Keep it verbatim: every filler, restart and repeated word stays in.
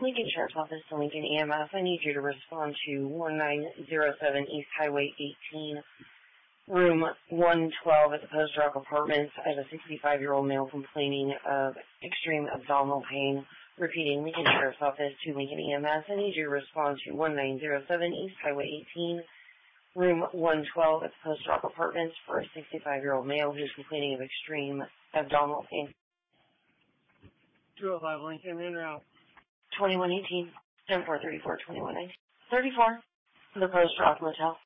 Lincoln Sheriff's Office to Lincoln E M S. I need you to respond to one nine zero seven East Highway eighteen, room one twelve at the Post Rock Apartments. I have a sixty-five-year-old male complaining of extreme abdominal pain. Repeating, Lincoln Sheriff's Office to Lincoln E M S. I need you to respond to one nine zero seven East Highway eighteen, room one twelve at the Post Rock Apartments for a sixty-five-year-old male who's complaining of extreme abdominal pain. two oh five Lincoln, in route. twenty-one eighteen, ten four thirty-four, twenty-one nineteen. thirty-four, the Post Rock Motel.